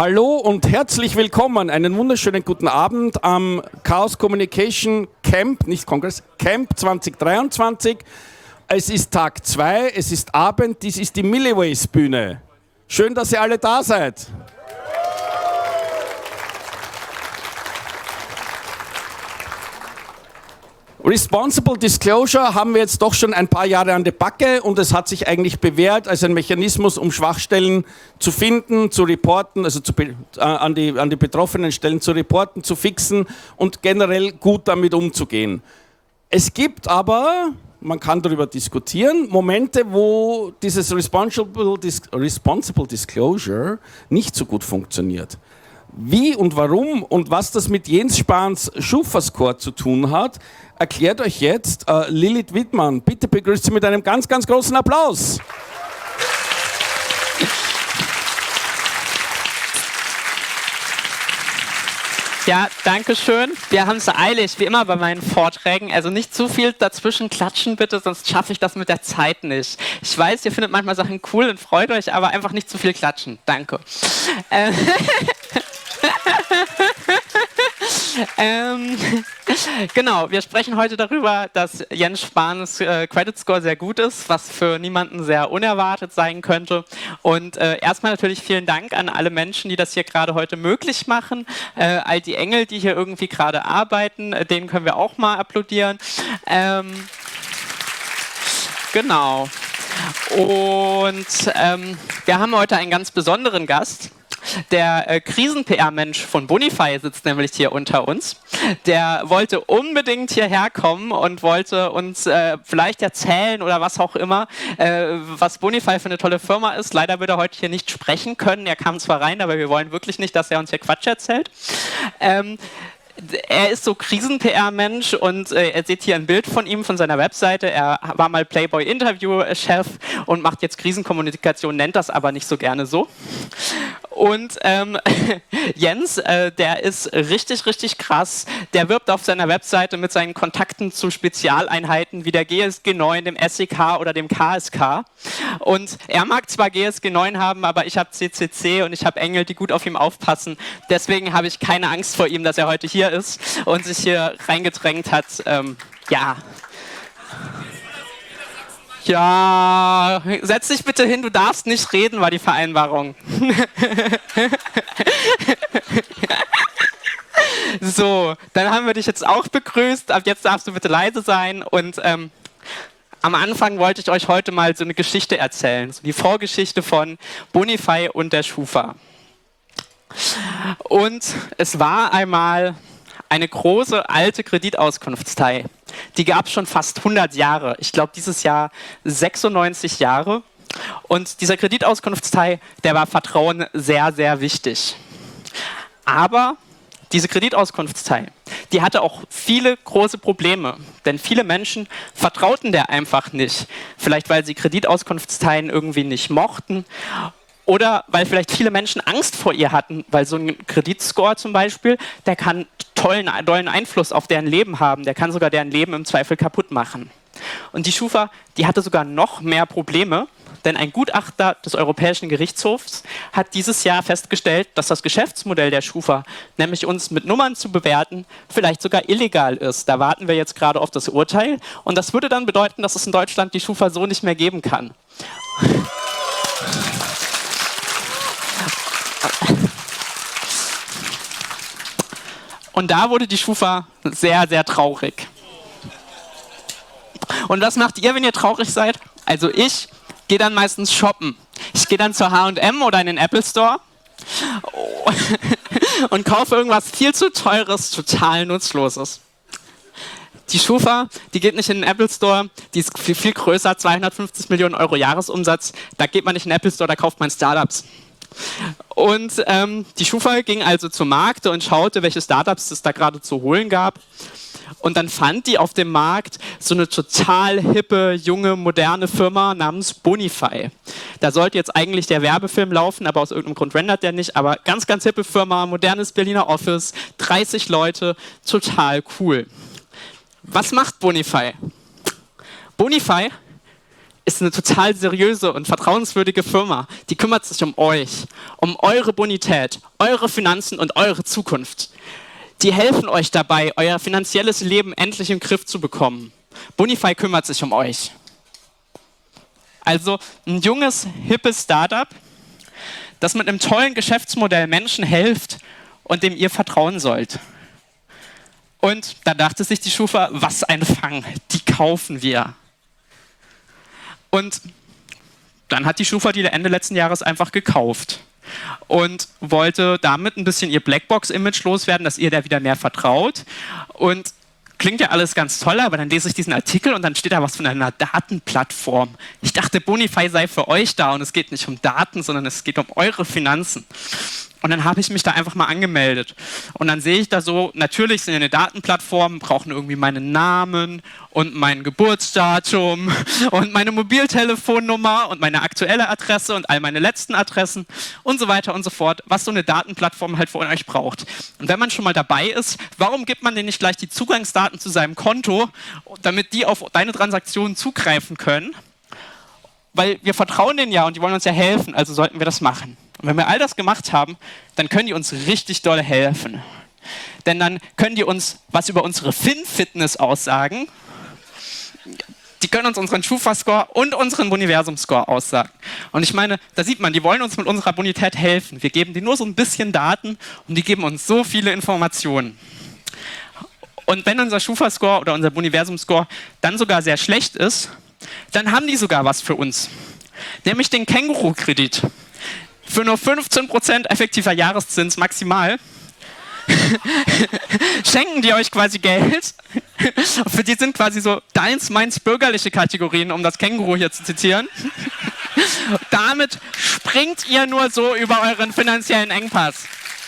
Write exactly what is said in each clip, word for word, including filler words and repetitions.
Hallo und herzlich willkommen. Einen wunderschönen guten Abend am Chaos Communication Camp, nicht Kongress, Camp zwanzig dreiundzwanzig. Es ist Tag zwei, es ist Abend, dies ist die Milliways Bühne. Schön, dass ihr alle da seid. Responsible Disclosure haben wir jetzt doch schon ein paar Jahre an der Backe und es hat sich eigentlich bewährt als ein Mechanismus, um Schwachstellen zu finden, zu reporten, also zu, äh, an, die, an die betroffenen Stellen zu reporten, zu fixen und generell gut damit umzugehen. Es gibt aber, man kann darüber diskutieren, Momente, wo dieses Responsible, Dis- Responsible Disclosure nicht so gut funktioniert. Wie und warum und was das mit Jens Spahns Schufa-Score zu tun hat, erklärt euch jetzt äh, Lilith Wittmann. Bitte begrüßt sie mit einem ganz, ganz großen Applaus. Ja, danke schön. Wir haben es eilig, wie immer bei meinen Vorträgen. Also nicht zu viel dazwischen klatschen, bitte, sonst schaffe ich das mit der Zeit nicht. Ich weiß, ihr findet manchmal Sachen cool und freut euch, aber einfach nicht zu viel klatschen. Danke. Äh ähm, genau, wir sprechen heute darüber, dass Jens Spahns äh, Credit Score sehr gut ist, was für niemanden sehr unerwartet sein könnte. Und äh, erstmal natürlich vielen Dank an alle Menschen, die das hier gerade heute möglich machen. Äh, all die Engel, die hier irgendwie gerade arbeiten, äh, denen können wir auch mal applaudieren. Ähm, genau. Und ähm, wir haben heute einen ganz besonderen Gast. Der äh, Krisen-P R-Mensch von Bonify sitzt nämlich hier unter uns. Der wollte unbedingt hierher kommen und wollte uns äh, vielleicht erzählen oder was auch immer, äh, was Bonify für eine tolle Firma ist. Leider wird er heute hier nicht sprechen können. Er kam zwar rein, aber wir wollen wirklich nicht, dass er uns hier Quatsch erzählt. Ähm, Er ist so Krisen-P R-Mensch und äh, ihr seht hier ein Bild von ihm, von seiner Webseite. Er war mal Playboy-Interview-Chef und macht jetzt Krisenkommunikation, nennt das aber nicht so gerne so. Und ähm, Jens, äh, der ist richtig, richtig krass. Der wirbt auf seiner Webseite mit seinen Kontakten zu Spezialeinheiten wie der G S G neun, dem S E K oder dem K S K. Und er mag zwar G S G neun haben, aber ich habe C C C und ich habe Engel, die gut auf ihm aufpassen. Deswegen habe ich keine Angst vor ihm, dass er heute hier ist und sich hier reingedrängt hat. Ähm, ja. Ja, setz dich bitte hin, du darfst nicht reden, war die Vereinbarung. So, dann haben wir dich jetzt auch begrüßt. Ab jetzt darfst du bitte leise sein. Und ähm, am Anfang wollte ich euch heute mal so eine Geschichte erzählen. So die Vorgeschichte von Bonify und der Schufa. Und es war einmal eine große alte Kreditauskunftei. Die gab es schon fast hundert Jahre. Ich glaube, dieses Jahr sechsundneunzig Jahre. Und dieser Kreditauskunftei, der war Vertrauen sehr, sehr wichtig. Aber diese Kreditauskunftei, die hatte auch viele große Probleme. Denn viele Menschen vertrauten der einfach nicht. Vielleicht, weil sie Kreditauskunftsteien irgendwie nicht mochten. Oder weil vielleicht viele Menschen Angst vor ihr hatten, weil so ein Kreditscore zum Beispiel, der kann tollen, tollen Einfluss auf deren Leben haben, der kann sogar deren Leben im Zweifel kaputt machen. Und die Schufa, die hatte sogar noch mehr Probleme, denn ein Gutachter des Europäischen Gerichtshofs hat dieses Jahr festgestellt, dass das Geschäftsmodell der Schufa, nämlich uns mit Nummern zu bewerten, vielleicht sogar illegal ist. Da warten wir jetzt gerade auf das Urteil und das würde dann bedeuten, dass es in Deutschland die Schufa so nicht mehr geben kann. Und da wurde die Schufa sehr, sehr traurig. Und was macht ihr, wenn ihr traurig seid? Also ich gehe dann meistens shoppen. Ich gehe dann zur H und M oder in den Apple Store und kaufe irgendwas viel zu teures, total nutzloses. Die Schufa, die geht nicht in den Apple Store, die ist viel, viel größer, zweihundertfünfzig Millionen Euro Jahresumsatz. Da geht man nicht in den Apple Store, da kauft man Startups. Und ähm, die Schufa ging also zum Markt und schaute, welche Startups es da gerade zu holen gab. Und dann fand die auf dem Markt so eine total hippe, junge, moderne Firma namens Bonify. Da sollte jetzt eigentlich der Werbefilm laufen, aber aus irgendeinem Grund rendert der nicht. Aber ganz, ganz hippe Firma, modernes Berliner Office, dreißig Leute, total cool. Was macht Bonify? Bonify ist eine total seriöse und vertrauenswürdige Firma. Die kümmert sich um euch, um eure Bonität, eure Finanzen und eure Zukunft. Die helfen euch dabei, euer finanzielles Leben endlich im Griff zu bekommen. Bonify kümmert sich um euch. Also ein junges, hippes Startup, das mit einem tollen Geschäftsmodell Menschen hilft und dem ihr vertrauen sollt. Und da dachte sich die Schufa, was ein Fang, die kaufen wir. Und dann hat die Schufa die Ende letzten Jahres einfach gekauft und wollte damit ein bisschen ihr Blackbox-Image loswerden, dass ihr da wieder mehr vertraut. Und klingt ja alles ganz toll, aber dann lese ich diesen Artikel und dann steht da was von einer Datenplattform. Ich dachte, Bonify sei für euch da und es geht nicht um Daten, sondern es geht um eure Finanzen. Und dann habe ich mich da einfach mal angemeldet. Und dann sehe ich da so, natürlich sind eine Datenplattformen, brauchen irgendwie meinen Namen und mein Geburtsdatum und meine Mobiltelefonnummer und meine aktuelle Adresse und all meine letzten Adressen und so weiter und so fort, was so eine Datenplattform halt von euch braucht. Und wenn man schon mal dabei ist, warum gibt man denen nicht gleich die Zugangsdaten zu seinem Konto, damit die auf deine Transaktionen zugreifen können? Weil wir vertrauen denen ja und die wollen uns ja helfen, also sollten wir das machen. Und wenn wir all das gemacht haben, dann können die uns richtig doll helfen. Denn dann können die uns was über unsere Fin-Fitness aussagen. Die können uns unseren Schufa-Score und unseren Boniversum-Score aussagen. Und ich meine, da sieht man, die wollen uns mit unserer Bonität helfen. Wir geben denen nur so ein bisschen Daten und die geben uns so viele Informationen. Und wenn unser Schufa-Score oder unser Boniversum-Score dann sogar sehr schlecht ist, dann haben die sogar was für uns. Nämlich den Känguru-Kredit. Für nur fünfzehn Prozent effektiver Jahreszins maximal schenken die euch quasi Geld. Für die sind quasi so deins, meins, bürgerliche Kategorien, um das Känguru hier zu zitieren. Damit springt ihr nur so über euren finanziellen Engpass.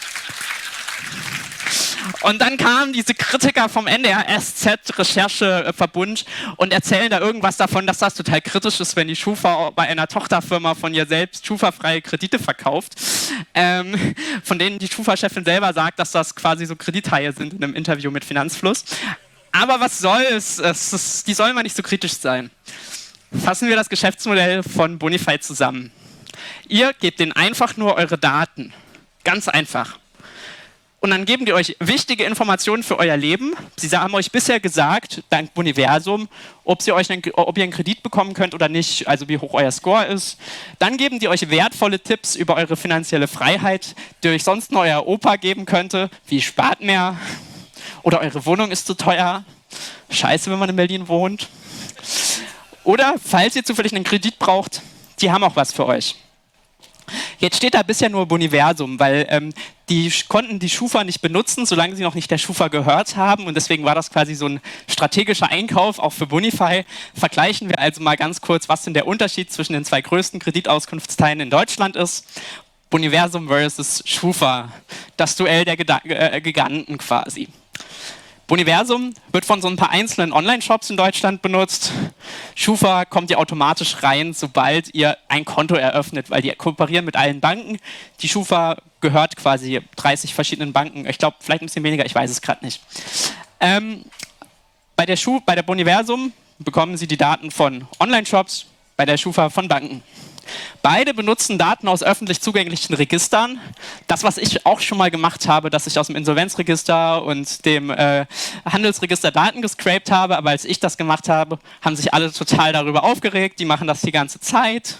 Und dann kamen diese Kritiker vom N D R S Z-Rechercheverbund und erzählen da irgendwas davon, dass das total kritisch ist, wenn die Schufa bei einer Tochterfirma von ihr selbst schufafreie Kredite verkauft. Ähm, von denen die Schufa-Chefin selber sagt, dass das quasi so Kredithaie sind in einem Interview mit Finanzfluss. Aber was soll's? Es ist, die sollen mal nicht so kritisch sein. Fassen wir das Geschäftsmodell von Bonify zusammen. Ihr gebt denen einfach nur eure Daten. Ganz einfach. Und dann geben die euch wichtige Informationen für euer Leben. Sie haben euch bisher gesagt, dank Boniversum, ob, sie euch einen, ob ihr einen Kredit bekommen könnt oder nicht, also wie hoch euer Score ist. Dann geben die euch wertvolle Tipps über eure finanzielle Freiheit, die euch sonst nur euer Opa geben könnte, wie spart mehr oder eure Wohnung ist zu teuer. Scheiße, wenn man in Berlin wohnt. Oder, falls ihr zufällig einen Kredit braucht, die haben auch was für euch. Jetzt steht da bisher nur Boniversum, weil ähm, die konnten die Schufa nicht benutzen, solange sie noch nicht der Schufa gehört haben und deswegen war das quasi so ein strategischer Einkauf, auch für Bonify. Vergleichen wir also mal ganz kurz, was denn der Unterschied zwischen den zwei größten Kreditauskunftsteilen in Deutschland ist. Boniversum versus Schufa, das Duell der Geda- äh, Giganten quasi. Boniversum wird von so ein paar einzelnen Online-Shops in Deutschland benutzt. Schufa kommt ihr automatisch rein, sobald ihr ein Konto eröffnet, weil die kooperieren mit allen Banken. Die Schufa gehört quasi dreißig verschiedenen Banken. Ich glaube, vielleicht ein bisschen weniger, ich weiß es gerade nicht. Ähm, bei der Schu- bei der Boniversum bekommen Sie die Daten von Online-Shops, bei der Schufa von Banken. Beide benutzen Daten aus öffentlich zugänglichen Registern. Das, was ich auch schon mal gemacht habe, dass ich aus dem Insolvenzregister und dem äh, Handelsregister Daten gescrapt habe, aber als ich das gemacht habe, haben sich alle total darüber aufgeregt. Die machen das die ganze Zeit.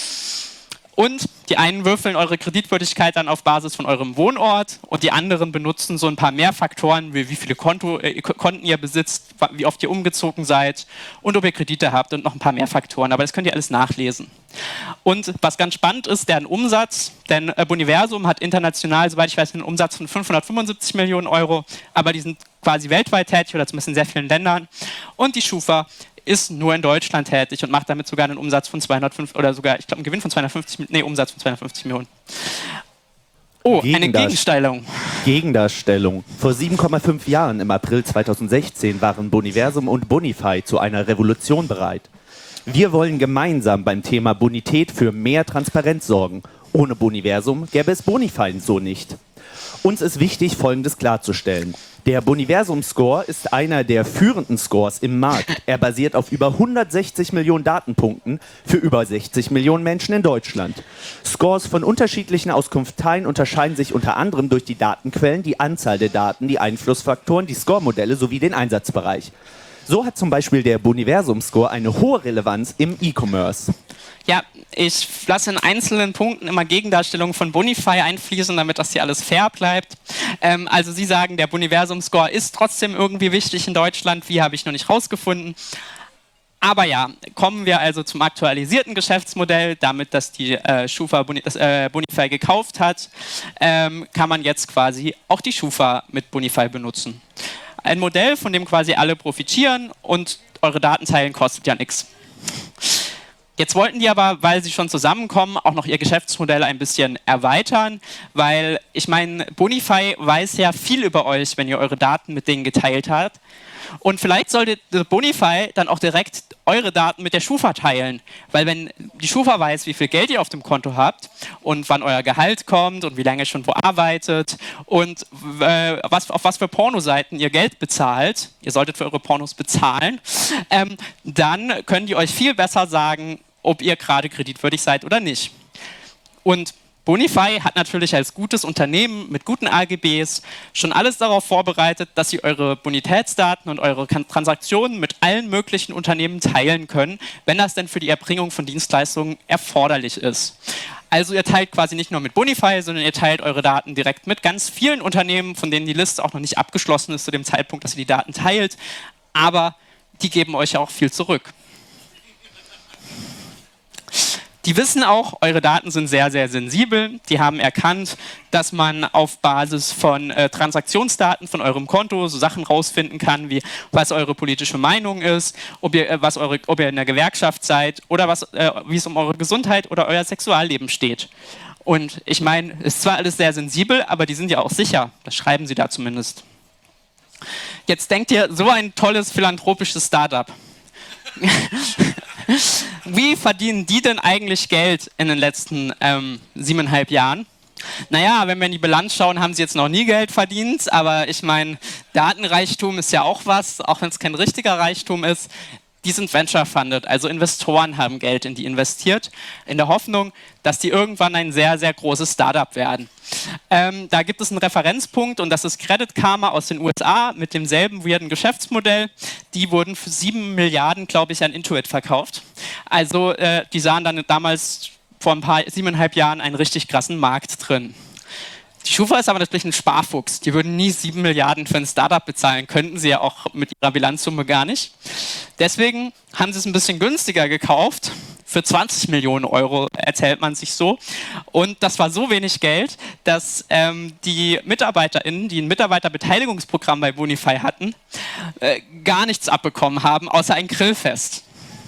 Und die einen würfeln eure Kreditwürdigkeit dann auf Basis von eurem Wohnort und die anderen benutzen so ein paar mehr Faktoren, wie wie viele Konto, äh, Konten ihr besitzt, wie oft ihr umgezogen seid und ob ihr Kredite habt und noch ein paar mehr Faktoren. Aber das könnt ihr alles nachlesen. Und was ganz spannend ist, deren Umsatz, denn äh, Boniversum hat international, soweit ich weiß, einen Umsatz von fünfhundertfünfundsiebzig Millionen Euro, aber die sind quasi weltweit tätig oder zumindest in sehr vielen Ländern. Und die Schufa ist nur in Deutschland tätig und macht damit sogar einen Umsatz von zweihundertfünf oder sogar, ich glaube, einen Gewinn von zweihundertfünfzig, nee, Umsatz von zweihundertfünfzig Millionen. Oh, eine Gegenstellung. Gegendarstellung. Vor sieben Komma fünf Jahren, im April zweitausendsechzehn, waren Boniversum und Bonify zu einer Revolution bereit. Wir wollen gemeinsam beim Thema Bonität für mehr Transparenz sorgen. Ohne Boniversum gäbe es Bonify so nicht. Uns ist wichtig, Folgendes klarzustellen. Der Boniversum-Score ist einer der führenden Scores im Markt. Er basiert auf über hundertsechzig Millionen Datenpunkten für über sechzig Millionen Menschen in Deutschland. Scores von unterschiedlichen Auskunfteien unterscheiden sich unter anderem durch die Datenquellen, die Anzahl der Daten, die Einflussfaktoren, die Score-Modelle sowie den Einsatzbereich. So hat zum Beispiel der Boniversum-Score eine hohe Relevanz im E-Commerce. Ja, ich lasse in einzelnen Punkten immer Gegendarstellungen von Bonify einfließen, damit das hier alles fair bleibt. Ähm, also Sie sagen, der Boniversum-Score ist trotzdem irgendwie wichtig in Deutschland. Wie, habe ich noch nicht rausgefunden. Aber ja, kommen wir also zum aktualisierten Geschäftsmodell. Damit, dass die äh, Schufa Boni das, äh, Bonify gekauft hat, ähm, kann man jetzt quasi auch die Schufa mit Bonify benutzen. Ein Modell, von dem quasi alle profitieren und eure Daten teilen kostet ja nichts. Jetzt wollten die aber, weil sie schon zusammenkommen, auch noch ihr Geschäftsmodell ein bisschen erweitern, weil ich meine, Bonify weiß ja viel über euch, wenn ihr eure Daten mit denen geteilt habt. Und vielleicht sollte Bonify dann auch direkt eure Daten mit der Schufa teilen, weil wenn die Schufa weiß, wie viel Geld ihr auf dem Konto habt und wann euer Gehalt kommt und wie lange ihr schon wo arbeitet und äh, was, auf was für Pornoseiten ihr Geld bezahlt, ihr solltet für eure Pornos bezahlen, ähm, dann können die euch viel besser sagen, ob ihr gerade kreditwürdig seid oder nicht. Und Bonify hat natürlich als gutes Unternehmen mit guten A G Bs schon alles darauf vorbereitet, dass sie eure Bonitätsdaten und eure Transaktionen mit allen möglichen Unternehmen teilen können, wenn das denn für die Erbringung von Dienstleistungen erforderlich ist. Also ihr teilt quasi nicht nur mit Bonify, sondern ihr teilt eure Daten direkt mit ganz vielen Unternehmen, von denen die Liste auch noch nicht abgeschlossen ist zu dem Zeitpunkt, dass ihr die Daten teilt, aber die geben euch ja auch viel zurück. Die wissen auch, eure Daten sind sehr, sehr sensibel. Die haben erkannt, dass man auf Basis von äh, Transaktionsdaten von eurem Konto so Sachen rausfinden kann, wie was eure politische Meinung ist, ob ihr, äh, was eure, ob ihr in der Gewerkschaft seid oder was, äh, wie es um eure Gesundheit oder euer Sexualleben steht. Und ich meine, es ist zwar alles sehr sensibel, aber die sind ja auch sicher. Das schreiben sie da zumindest. Jetzt denkt ihr, so ein tolles philanthropisches Startup. Wie verdienen die denn eigentlich Geld in den letzten ähm, siebeneinhalb Jahren? Naja, wenn wir in die Bilanz schauen, haben sie jetzt noch nie Geld verdient, aber ich meine, Datenreichtum ist ja auch was, auch wenn es kein richtiger Reichtum ist. Die sind venture-funded, also Investoren haben Geld in die investiert, in der Hoffnung, dass die irgendwann ein sehr, sehr großes Startup werden. Ähm, da gibt es einen Referenzpunkt und das ist Credit Karma aus den U S A mit demselben weirden Geschäftsmodell. Die wurden für sieben Milliarden, glaube ich, an Intuit verkauft. Also äh, die sahen dann damals vor ein paar, siebeneinhalb Jahren einen richtig krassen Markt drin. Die Schufa ist aber natürlich ein Sparfuchs. Die würden nie sieben Milliarden für ein Startup bezahlen, könnten sie ja auch mit ihrer Bilanzsumme gar nicht. Deswegen haben sie es ein bisschen günstiger gekauft, für zwanzig Millionen Euro erzählt man sich so. Und das war so wenig Geld, dass ähm, die MitarbeiterInnen, die ein Mitarbeiterbeteiligungsprogramm bei Bonify hatten, äh, gar nichts abbekommen haben, außer ein Grillfest.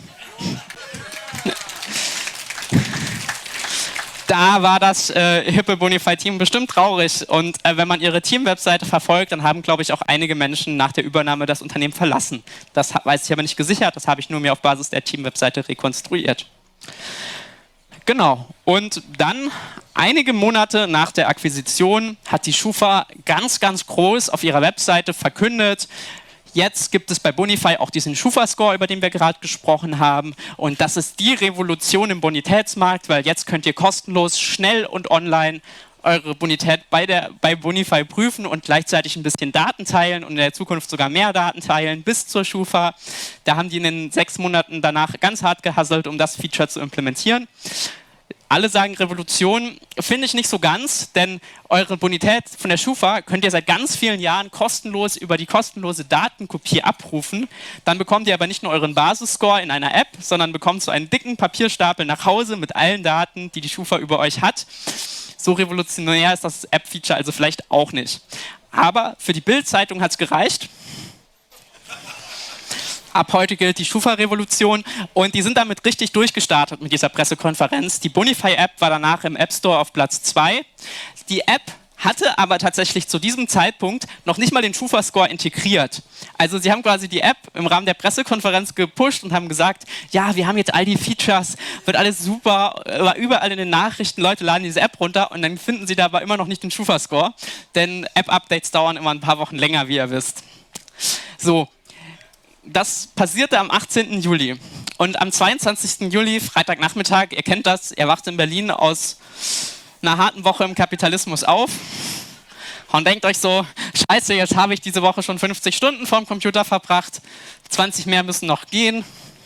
Da war das äh, hippe Bonify-Team bestimmt traurig und äh, wenn man ihre Team-Webseite verfolgt, dann haben, glaube ich, auch einige Menschen nach der Übernahme das Unternehmen verlassen. Das weiß ich aber nicht gesichert, das habe ich nur mir auf Basis der Team-Webseite rekonstruiert. Genau, und dann, einige Monate nach der Akquisition, hat die Schufa ganz, ganz groß auf ihrer Webseite verkündet, jetzt gibt es bei Bonify auch diesen Schufa-Score, über den wir gerade gesprochen haben. Und das ist die Revolution im Bonitätsmarkt, weil jetzt könnt ihr kostenlos, schnell und online eure Bonität bei, der, bei Bonify prüfen und gleichzeitig ein bisschen Daten teilen und in der Zukunft sogar mehr Daten teilen bis zur Schufa. Da haben die in den sechs Monaten danach ganz hart gehasselt, um das Feature zu implementieren. Alle sagen Revolution, finde ich nicht so ganz, denn eure Bonität von der Schufa könnt ihr seit ganz vielen Jahren kostenlos über die kostenlose Datenkopie abrufen. Dann bekommt ihr aber nicht nur euren Basisscore in einer App, sondern bekommt so einen dicken Papierstapel nach Hause mit allen Daten, die die Schufa über euch hat. So revolutionär ist das App-Feature also vielleicht auch nicht. Aber für die Bild-Zeitung hat es gereicht. Ab heute gilt die Schufa-Revolution und die sind damit richtig durchgestartet mit dieser Pressekonferenz. Die Bonify-App war danach im App Store auf Platz zwei. Die App hatte aber tatsächlich zu diesem Zeitpunkt noch nicht mal den Schufa-Score integriert. Also sie haben quasi die App im Rahmen der Pressekonferenz gepusht und haben gesagt, ja, wir haben jetzt all die Features, wird alles super, war überall in den Nachrichten, Leute laden diese App runter und dann finden sie dabei immer noch nicht den Schufa-Score, denn App-Updates dauern immer ein paar Wochen länger, wie ihr wisst. So, das passierte am achtzehnten Juli. Und am zweiundzwanzigsten Juli, Freitagnachmittag, ihr kennt das, ihr wacht in Berlin aus einer harten Woche im Kapitalismus auf und denkt euch so, scheiße, jetzt habe ich diese Woche schon fünfzig Stunden vorm Computer verbracht, zwanzig mehr müssen noch gehen.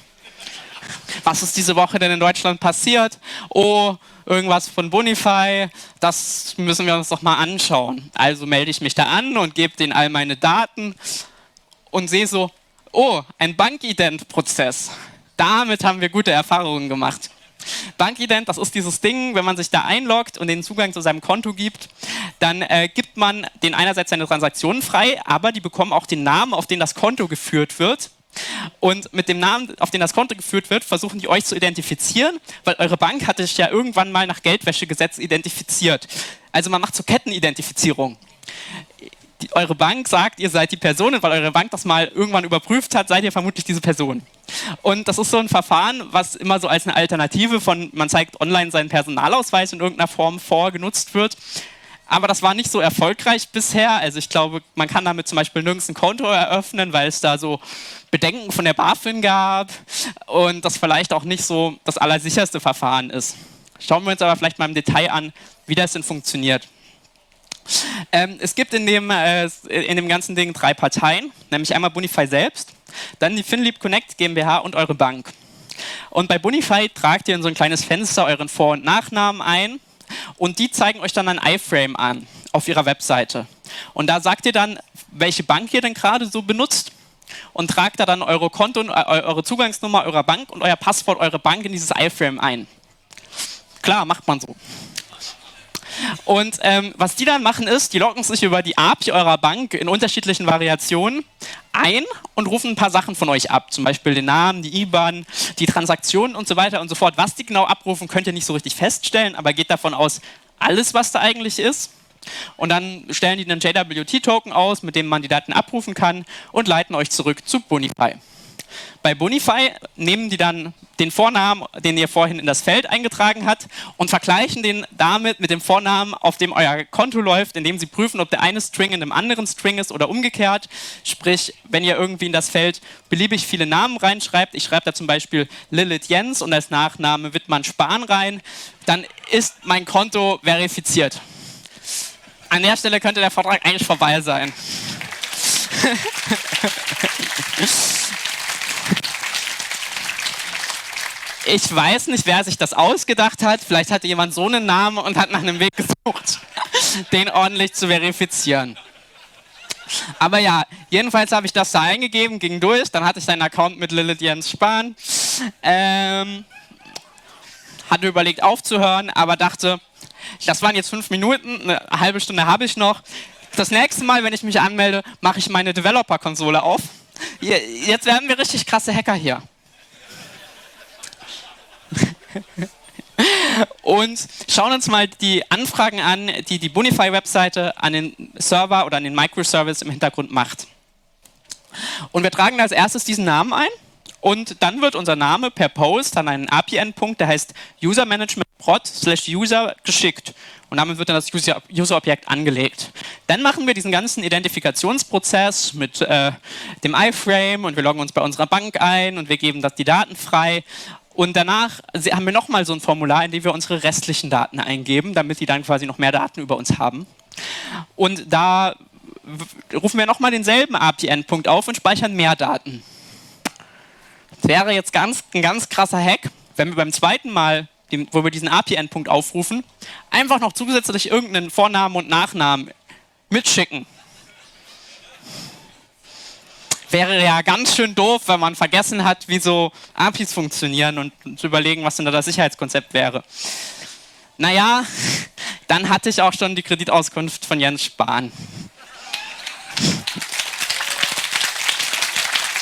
Was ist diese Woche denn in Deutschland passiert? Oh, irgendwas von Bonify, das müssen wir uns doch mal anschauen. Also melde ich mich da an und gebe denen all meine Daten und sehe so, oh, ein Bankident-Prozess. Damit haben wir gute Erfahrungen gemacht. Bankident, das ist dieses Ding, wenn man sich da einloggt und den Zugang zu seinem Konto gibt, dann äh, gibt man den einerseits seine Transaktionen frei, aber die bekommen auch den Namen, auf den das Konto geführt wird. Und mit dem Namen, auf den das Konto geführt wird, versuchen die euch zu identifizieren, weil eure Bank hatte sich ja irgendwann mal nach Geldwäschegesetz identifiziert. Also man macht so Kettenidentifizierung. Die, eure Bank sagt, ihr seid die Person, und weil eure Bank das mal irgendwann überprüft hat, seid ihr vermutlich diese Person. Und das ist so ein Verfahren, was immer so als eine Alternative von, man zeigt online seinen Personalausweis in irgendeiner Form vor, genutzt wird. Aber das war nicht so erfolgreich bisher. Also ich glaube, man kann damit zum Beispiel nirgends ein Konto eröffnen, weil es da so Bedenken von der BaFin gab und das vielleicht auch nicht so das allersicherste Verfahren ist. Schauen wir uns aber vielleicht mal im Detail an, wie das denn funktioniert. Ähm, es gibt in dem, äh, in dem ganzen Ding drei Parteien, nämlich einmal Bonify selbst, dann die Finlieb Connect GmbH und eure Bank. Und bei Bonify tragt ihr in so ein kleines Fenster euren Vor- und Nachnamen ein und die zeigen euch dann ein iFrame an auf ihrer Webseite. Und da sagt ihr dann, welche Bank ihr denn gerade so benutzt und tragt da dann eure Konto, äh, eure Zugangsnummer eurer Bank und euer Passwort eurer Bank in dieses iFrame ein. Klar, macht man so. Und ähm, was die dann machen ist, die loggen sich über die A P I eurer Bank in unterschiedlichen Variationen ein und rufen ein paar Sachen von euch ab. Zum Beispiel den Namen, die I B A N, die Transaktionen und so weiter und so fort. Was die genau abrufen, könnt ihr nicht so richtig feststellen, aber geht davon aus, alles, was da eigentlich ist. Und dann stellen die einen J W T-Token aus, mit dem man die Daten abrufen kann und leiten euch zurück zu Bonify. Bei Bonify nehmen die dann den Vornamen, den ihr vorhin in das Feld eingetragen habt, und vergleichen den damit mit dem Vornamen, auf dem euer Konto läuft, indem sie prüfen, ob der eine String in einem anderen String ist oder umgekehrt. Sprich, wenn ihr irgendwie in das Feld beliebig viele Namen reinschreibt, ich schreibe da zum Beispiel Lilith Jens und als Nachname Wittmann Spahn rein, dann ist mein Konto verifiziert. An der Stelle könnte der Vortrag eigentlich vorbei sein. Ich weiß nicht, wer sich das ausgedacht hat. Vielleicht hatte jemand so einen Namen und hat nach einem Weg gesucht, den ordentlich zu verifizieren. Aber ja, jedenfalls habe ich das da eingegeben, ging durch. Dann hatte ich einen Account mit Lilith Jens Spahn. Ähm, hatte überlegt aufzuhören, aber dachte, das waren jetzt fünf Minuten, eine halbe Stunde habe ich noch. Das nächste Mal, wenn ich mich anmelde, mache ich meine Developer-Konsole auf. Jetzt werden wir richtig krasse Hacker hier. Und schauen uns mal die Anfragen an, die die Bonify-Webseite an den Server oder an den Microservice im Hintergrund macht. Und wir tragen als erstes diesen Namen ein und dann wird unser Name per Post an einen A P I-Endpunkt, der heißt usermanagement.prod slash user geschickt. Und damit wird dann das User-Objekt angelegt. Dann machen wir diesen ganzen Identifikationsprozess mit äh, dem iFrame und wir loggen uns bei unserer Bank ein und wir geben das die Daten frei. Und danach haben wir nochmal so ein Formular, in dem wir unsere restlichen Daten eingeben, damit die dann quasi noch mehr Daten über uns haben. Und da rufen wir nochmal denselben A P I-Endpunkt auf und speichern mehr Daten. Das wäre jetzt ganz, ein ganz krasser Hack, wenn wir beim zweiten Mal, wo wir diesen A P I-Endpunkt aufrufen, einfach noch zusätzlich irgendeinen Vornamen und Nachnamen mitschicken. Wäre ja ganz schön doof, wenn man vergessen hat, wie so A P Is funktionieren und zu überlegen, was denn da das Sicherheitskonzept wäre. Naja, dann hatte ich auch schon die Kreditauskunft von Jens Spahn.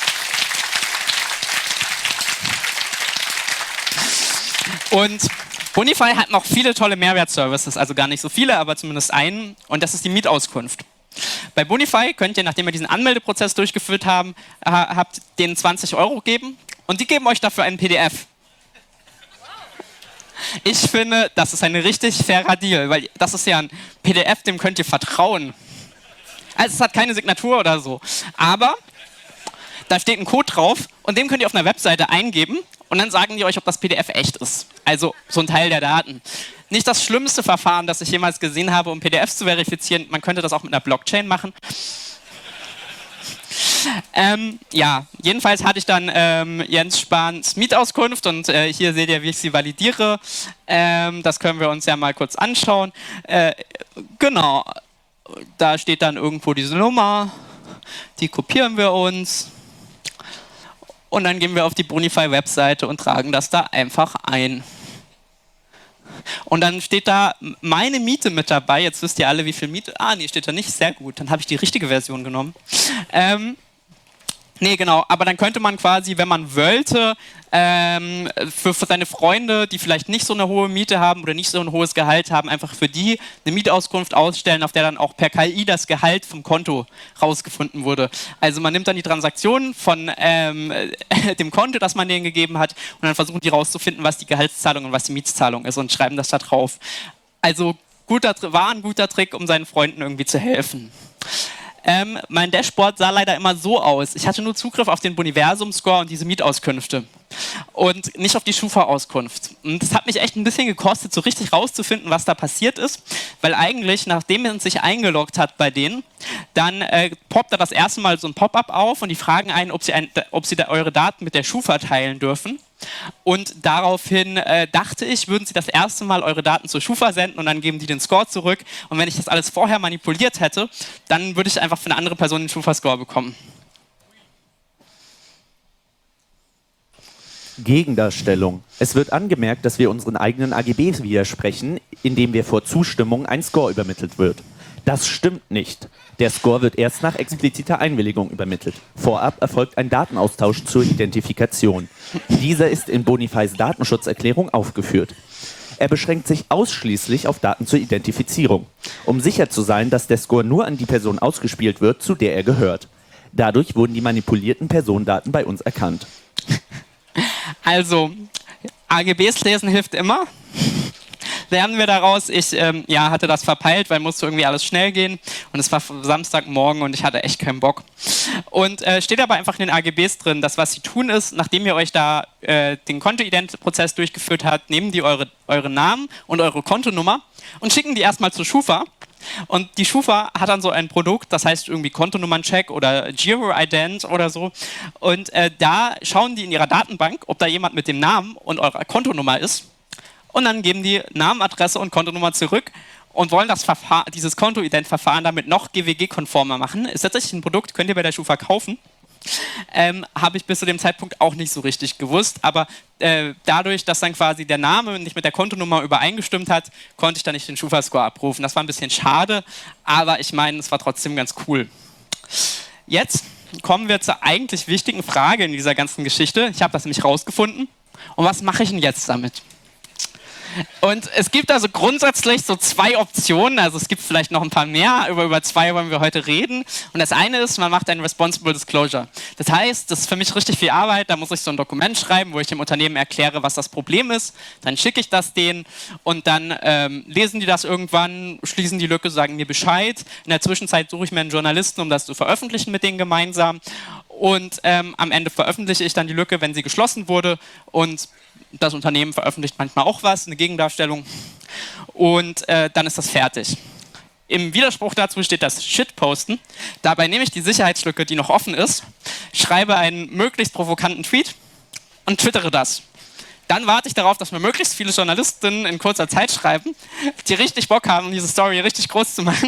Und Bonify hat noch viele tolle Mehrwertservices, also gar nicht so viele, aber zumindest einen, und das ist die Mietauskunft. Bei Bonify könnt ihr, nachdem ihr diesen Anmeldeprozess durchgeführt haben, habt, denen zwanzig Euro geben und die geben euch dafür einen P D F. Ich finde, das ist ein richtig fairer Deal, weil das ist ja ein P D F, dem könnt ihr vertrauen. Also es hat keine Signatur oder so, aber da steht ein Code drauf und den könnt ihr auf einer Webseite eingeben und dann sagen die euch, ob das P D F echt ist. Also so ein Teil der Daten. Nicht das schlimmste Verfahren, das ich jemals gesehen habe, um P D Fs zu verifizieren. Man könnte das auch mit einer Blockchain machen. Ähm, ja, jedenfalls hatte ich dann ähm, Jens Spahns Mietauskunft und äh, hier seht ihr, wie ich sie validiere. Ähm, das können wir uns ja mal kurz anschauen. Äh, genau, da steht dann irgendwo diese Nummer, die kopieren wir uns und dann gehen wir auf die Bonify-Webseite und tragen das da einfach ein. Und dann steht da meine Miete mit dabei. Jetzt wisst ihr alle, wie viel Miete. Ah, nee, steht da nicht. Sehr gut. Dann habe ich die richtige Version genommen. Ähm, nee, genau. Aber dann könnte man quasi, wenn man wollte, ähm, für, für seine Freunde, die vielleicht nicht so eine hohe Miete haben oder nicht so ein hohes Gehalt haben, einfach für die eine Mietauskunft ausstellen, auf der dann auch per K I das Gehalt vom Konto rausgefunden wurde. Also man nimmt dann die Transaktionen von ähm, dem Konto, das man denen gegeben hat, und dann versuchen die rauszufinden, was die Gehaltszahlung und was die Mietszahlung ist und schreiben das da drauf. Also guter, war ein guter Trick, um seinen Freunden irgendwie zu helfen. Ähm, mein Dashboard sah leider immer so aus. Ich hatte nur Zugriff auf den Boniversum-Score und diese Mietauskünfte und nicht auf die Schufa-Auskunft. Und das hat mich echt ein bisschen gekostet, so richtig rauszufinden, was da passiert ist, weil eigentlich, nachdem man sich eingeloggt hat bei denen, dann äh, poppt da das erste Mal so ein Pop-up auf und die fragen einen, ob sie, ein, ob sie da eure Daten mit der Schufa teilen dürfen. Und daraufhin äh, dachte ich, würden sie das erste Mal eure Daten zur Schufa senden und dann geben die den Score zurück. Und wenn ich das alles vorher manipuliert hätte, dann würde ich einfach für eine andere Person den Schufa-Score bekommen. Gegendarstellung. Es wird angemerkt, dass wir unseren eigenen A G Bs widersprechen, indem wir vor Zustimmung ein Score übermittelt wird. Das stimmt nicht. Der Score wird erst nach expliziter Einwilligung übermittelt. Vorab erfolgt ein Datenaustausch zur Identifikation. Dieser ist in Bonifys Datenschutzerklärung aufgeführt. Er beschränkt sich ausschließlich auf Daten zur Identifizierung, um sicher zu sein, dass der Score nur an die Person ausgespielt wird, zu der er gehört. Dadurch wurden die manipulierten Personendaten bei uns erkannt. Also, A G Bs lesen hilft immer. Lernen wir daraus. Ich ähm, ja, hatte das verpeilt, weil musste irgendwie alles schnell gehen. Und es war Samstagmorgen und ich hatte echt keinen Bock. Und äh, steht aber einfach in den A G Bs drin, dass was sie tun ist, nachdem ihr euch da äh, den Kontoident-Prozess durchgeführt habt, nehmen die eure, eure Namen und eure Kontonummer und schicken die erstmal zur Schufa. Und die Schufa hat dann so ein Produkt, das heißt irgendwie Kontonummern-Check oder Giro-Ident oder so. Und äh, da schauen die in ihrer Datenbank, ob da jemand mit dem Namen und eurer Kontonummer ist. Und dann geben die Namen, Adresse und Kontonummer zurück und wollen das Verfahr- dieses Kontoident-Verfahren damit noch G W G-konformer machen. Ist tatsächlich ein Produkt, könnt ihr bei der Schufa kaufen. Ähm, habe ich bis zu dem Zeitpunkt auch nicht so richtig gewusst, aber äh, dadurch, dass dann quasi der Name nicht mit der Kontonummer übereingestimmt hat, konnte ich dann nicht den Schufa-Score abrufen. Das war ein bisschen schade, aber ich meine, es war trotzdem ganz cool. Jetzt kommen wir zur eigentlich wichtigen Frage in dieser ganzen Geschichte. Ich habe das nämlich rausgefunden. Und was mache ich denn jetzt damit? Und es gibt also grundsätzlich so zwei Optionen, also es gibt vielleicht noch ein paar mehr, über, über zwei wollen wir heute reden. Und das eine ist, man macht ein Responsible Disclosure. Das heißt, das ist für mich richtig viel Arbeit, da muss ich so ein Dokument schreiben, wo ich dem Unternehmen erkläre, was das Problem ist. Dann schicke ich das denen und dann ähm, lesen die das irgendwann, schließen die Lücke, sagen mir Bescheid. In der Zwischenzeit suche ich mir einen Journalisten, um das zu veröffentlichen mit denen gemeinsam. Und ähm, am Ende veröffentliche ich dann die Lücke, wenn sie geschlossen wurde, und das Unternehmen veröffentlicht manchmal auch was, eine Gegendarstellung, und äh, dann ist das fertig. Im Widerspruch dazu steht das Shitposten. Dabei nehme ich die Sicherheitslücke, die noch offen ist, schreibe einen möglichst provokanten Tweet und twittere das. Dann warte ich darauf, dass mir möglichst viele Journalistinnen in kurzer Zeit schreiben, die richtig Bock haben, diese Story richtig groß zu machen.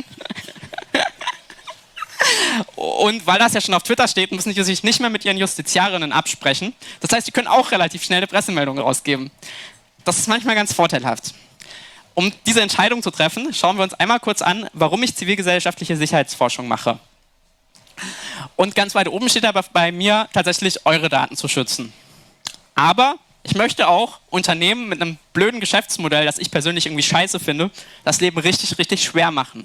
Und weil das ja schon auf Twitter steht, müssen die sich nicht mehr mit ihren Justiziarinnen absprechen. Das heißt, die können auch relativ schnell eine Pressemeldung rausgeben. Das ist manchmal ganz vorteilhaft. Um diese Entscheidung zu treffen, schauen wir uns einmal kurz an, warum ich zivilgesellschaftliche Sicherheitsforschung mache. Und ganz weit oben steht aber bei mir tatsächlich, eure Daten zu schützen. Aber ich möchte auch Unternehmen mit einem blöden Geschäftsmodell, das ich persönlich irgendwie scheiße finde, das Leben richtig, richtig schwer machen.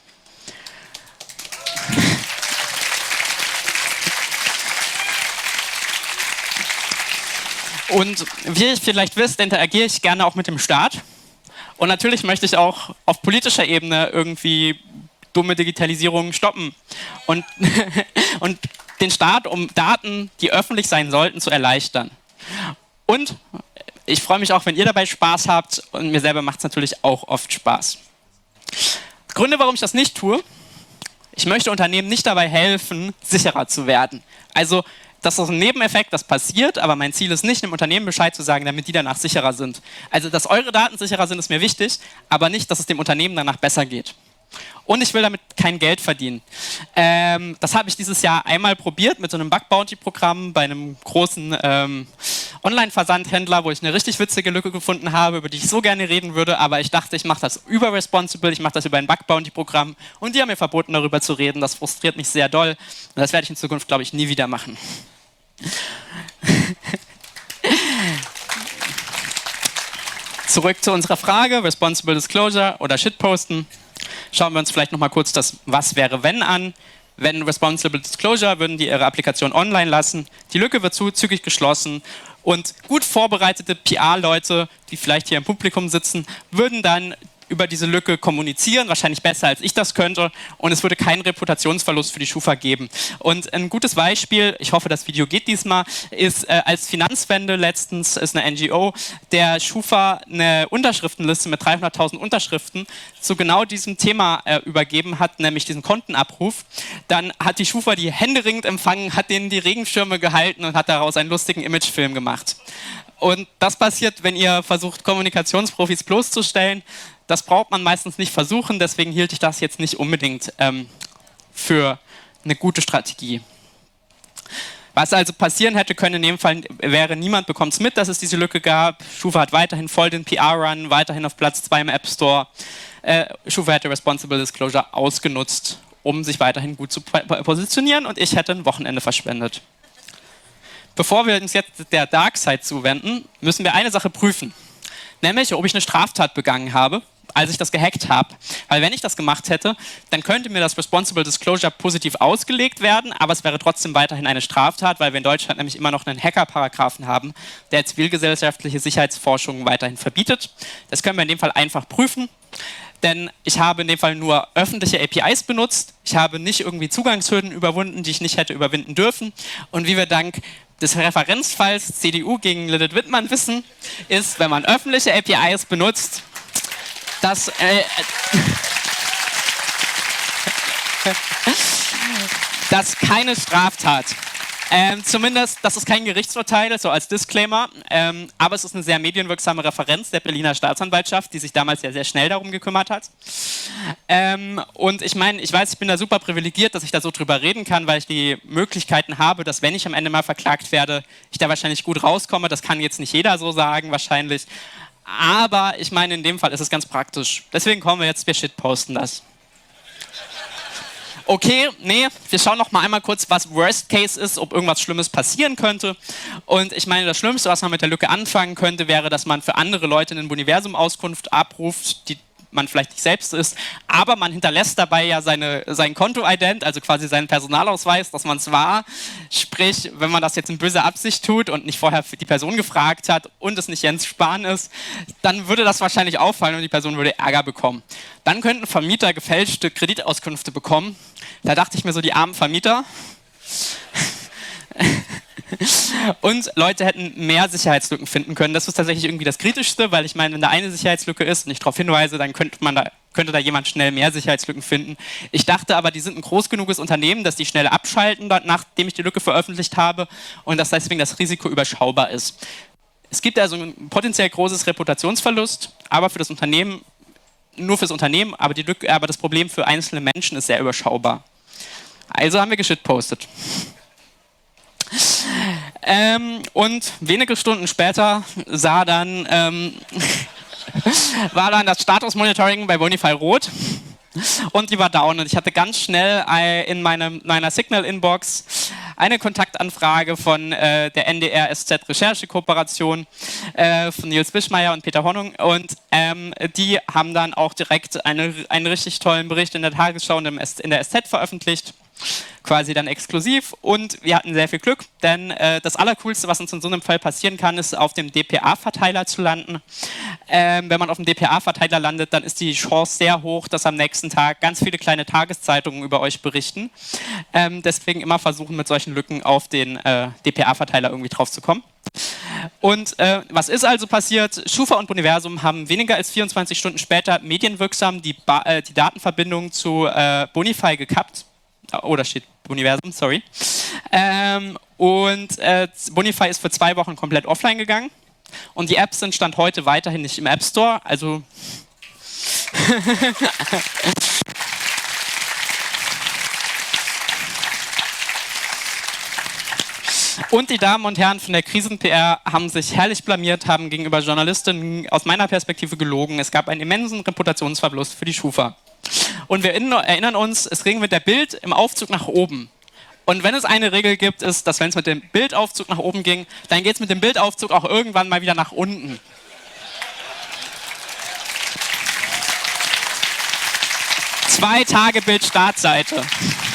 Und wie ihr vielleicht wisst, interagiere ich gerne auch mit dem Staat. Und natürlich möchte ich auch auf politischer Ebene irgendwie dumme Digitalisierung stoppen. Und, und den Staat, um Daten, die öffentlich sein sollten, zu erleichtern. Und ich freue mich auch, wenn ihr dabei Spaß habt. Und mir selber macht es natürlich auch oft Spaß. Gründe, warum ich das nicht tue: Ich möchte Unternehmen nicht dabei helfen, sicherer zu werden. Also das ist ein Nebeneffekt, das passiert, aber mein Ziel ist nicht, dem Unternehmen Bescheid zu sagen, damit die danach sicherer sind. Also, dass eure Daten sicherer sind, ist mir wichtig, aber nicht, dass es dem Unternehmen danach besser geht. Und ich will damit kein Geld verdienen. Ähm, das habe ich dieses Jahr einmal probiert mit so einem Bug-Bounty-Programm bei einem großen ähm, Online-Versandhändler, wo ich eine richtig witzige Lücke gefunden habe, über die ich so gerne reden würde, aber ich dachte, ich mache das über Responsible, ich mache das über ein Bug-Bounty-Programm und die haben mir verboten, darüber zu reden. Das frustriert mich sehr doll und das werde ich in Zukunft, glaube ich, nie wieder machen. Zurück zu unserer Frage, Responsible Disclosure oder Shitposten. Schauen wir uns vielleicht noch mal kurz das Was wäre wenn an. Wenn Responsible Disclosure, würden die ihre Applikation online lassen, die Lücke wird zügig geschlossen und gut vorbereitete P R-Leute, die vielleicht hier im Publikum sitzen, würden dann über diese Lücke kommunizieren, wahrscheinlich besser als ich das könnte, und es würde keinen Reputationsverlust für die Schufa geben. Und ein gutes Beispiel, ich hoffe, das Video geht diesmal, ist äh, als Finanzwende letztens, ist eine N G O, der Schufa eine Unterschriftenliste mit dreihunderttausend Unterschriften zu genau diesem Thema äh, übergeben hat, nämlich diesen Kontenabruf. Dann hat die Schufa die händeringend empfangen, hat denen die Regenschirme gehalten und hat daraus einen lustigen Imagefilm gemacht. Und das passiert, wenn ihr versucht, Kommunikationsprofis bloßzustellen. Das braucht man meistens nicht versuchen, deswegen hielt ich das jetzt nicht unbedingt ähm, für eine gute Strategie. Was also passieren hätte können in dem Fall, wäre, niemand bekommt es mit, dass es diese Lücke gab. Schufa hat weiterhin voll den P R-Run, weiterhin auf Platz zwei im App Store. Äh, Schufa hätte Responsible Disclosure ausgenutzt, um sich weiterhin gut zu positionieren, und ich hätte ein Wochenende verschwendet. Bevor wir uns jetzt der Dark Side zuwenden, müssen wir eine Sache prüfen. Nämlich, ob ich eine Straftat begangen habe, als ich das gehackt habe. Weil wenn ich das gemacht hätte, dann könnte mir das Responsible Disclosure positiv ausgelegt werden, aber es wäre trotzdem weiterhin eine Straftat, weil wir in Deutschland nämlich immer noch einen Hacker-Paragraphen haben, der zivilgesellschaftliche Sicherheitsforschung weiterhin verbietet. Das können wir in dem Fall einfach prüfen. Denn ich habe in dem Fall nur öffentliche A P Is benutzt. Ich habe nicht irgendwie Zugangshürden überwunden, die ich nicht hätte überwinden dürfen. Und wie wir dank des Referenzfalls C D U gegen Lilith Wittmann wissen, ist, wenn man öffentliche A P Is benutzt, dass äh, das keine Straftat. Ähm, zumindest, das ist kein Gerichtsurteil, so als Disclaimer, ähm, aber es ist eine sehr medienwirksame Referenz der Berliner Staatsanwaltschaft, die sich damals ja sehr schnell darum gekümmert hat. Ähm, und ich meine, ich weiß, ich bin da super privilegiert, dass ich da so drüber reden kann, weil ich die Möglichkeiten habe, dass, wenn ich am Ende mal verklagt werde, ich da wahrscheinlich gut rauskomme. Das kann jetzt nicht jeder so sagen, wahrscheinlich. Aber ich meine, in dem Fall ist es ganz praktisch. Deswegen kommen wir jetzt, wir shitposten das. Okay, nee, wir schauen noch mal einmal kurz, was Worst Case ist, ob irgendwas Schlimmes passieren könnte. Und ich meine, das Schlimmste, was man mit der Lücke anfangen könnte, wäre, dass man für andere Leute eine Universum-Auskunft abruft, die man vielleicht nicht selbst ist, aber man hinterlässt dabei ja seine, sein Konto-Ident, also quasi seinen Personalausweis, dass man es war. Sprich, wenn man das jetzt in böser Absicht tut und nicht vorher die Person gefragt hat und es nicht Jens Spahn ist, dann würde das wahrscheinlich auffallen und die Person würde Ärger bekommen. Dann könnten Vermieter gefälschte Kreditauskünfte bekommen. Da dachte ich mir so, die armen Vermieter. Und Leute hätten mehr Sicherheitslücken finden können. Das ist tatsächlich irgendwie das Kritischste, weil ich meine, wenn da eine Sicherheitslücke ist und ich darauf hinweise, dann könnte, man da, könnte da jemand schnell mehr Sicherheitslücken finden. Ich dachte aber, die sind ein groß genuges Unternehmen, dass die schnell abschalten, nachdem ich die Lücke veröffentlicht habe, und dass deswegen das Risiko überschaubar ist. Es gibt also ein potenziell großes Reputationsverlust, aber für das Unternehmen, nur fürs Unternehmen, aber, die Lücke, aber das Problem für einzelne Menschen ist sehr überschaubar. Also haben wir geschitpostet. Ähm, und wenige Stunden später sah dann, ähm, war dann das Status-Monitoring bei Bonify rot und die war down. Und ich hatte ganz schnell in meinem, meiner Signal-Inbox eine Kontaktanfrage von äh, der N D R-S Z-Recherche-Kooperation äh, von Nils Bischmeier und Peter Hornung. Und ähm, die haben dann auch direkt eine, einen richtig tollen Bericht in der Tagesschau und im S in der S Z veröffentlicht. Quasi dann exklusiv, und wir hatten sehr viel Glück, denn äh, das Allercoolste, was uns in so einem Fall passieren kann, ist, auf dem D P A-Verteiler zu landen. Ähm, wenn man auf dem D P A-Verteiler landet, dann ist die Chance sehr hoch, dass am nächsten Tag ganz viele kleine Tageszeitungen über euch berichten. Ähm, deswegen immer versuchen, mit solchen Lücken auf den äh, D P A-Verteiler irgendwie drauf zu kommen. Und äh, was ist also passiert? Schufa und Boniversum haben weniger als vierundzwanzig Stunden später medienwirksam die, ba äh, die Datenverbindung zu äh, Bonify gekappt. Oh, da steht Boniversum, sorry. Ähm, und äh, Bonify ist für zwei Wochen komplett offline gegangen. Und die Apps sind Stand heute weiterhin nicht im App Store. Also Und die Damen und Herren von der Krisen-P R haben sich herrlich blamiert, haben gegenüber Journalistinnen aus meiner Perspektive gelogen. Es gab einen immensen Reputationsverlust für die Schufa. Und wir erinnern uns, es ging mit der Bild im Aufzug nach oben. Und wenn es eine Regel gibt, ist, dass wenn es mit dem Bildaufzug nach oben ging, dann geht es mit dem Bildaufzug auch irgendwann mal wieder nach unten. Zwei Tage Bild-Startseite.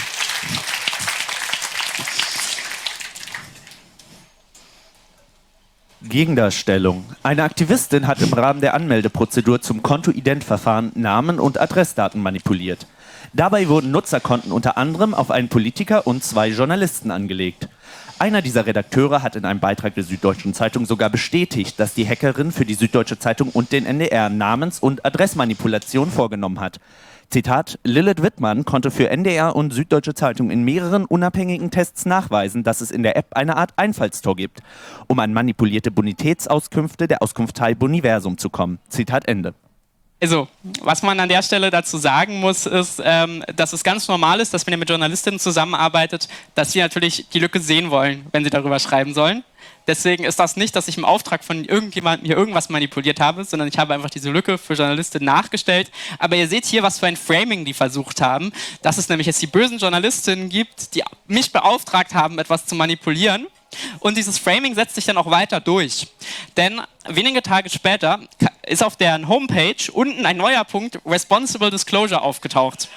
Gegendarstellung. Eine Aktivistin hat im Rahmen der Anmeldeprozedur zum Kontoident-Verfahren Namen und Adressdaten manipuliert. Dabei wurden Nutzerkonten unter anderem auf einen Politiker und zwei Journalisten angelegt. Einer dieser Redakteure hat in einem Beitrag der Süddeutschen Zeitung sogar bestätigt, dass die Hackerin für die Süddeutsche Zeitung und den N D R Namens- und Adressmanipulation vorgenommen hat. Zitat: Lilith Wittmann konnte für N D R und Süddeutsche Zeitung in mehreren unabhängigen Tests nachweisen, dass es in der App eine Art Einfallstor gibt, um an manipulierte Bonitätsauskünfte der Auskunftei Boniversum zu kommen. Zitat Ende. Also, was man an der Stelle dazu sagen muss, ist, ähm, dass es ganz normal ist, dass wenn ihr mit Journalistinnen zusammenarbeitet, dass sie natürlich die Lücke sehen wollen, wenn sie darüber schreiben sollen. Deswegen ist das nicht, dass ich im Auftrag von irgendjemandem hier irgendwas manipuliert habe, sondern ich habe einfach diese Lücke für Journalistinnen nachgestellt. Aber ihr seht hier, was für ein Framing die versucht haben, dass es nämlich jetzt die bösen Journalistinnen gibt, die mich beauftragt haben, etwas zu manipulieren. Und dieses Framing setzt sich dann auch weiter durch. Denn wenige Tage später ist auf deren Homepage unten ein neuer Punkt Responsible Disclosure aufgetaucht.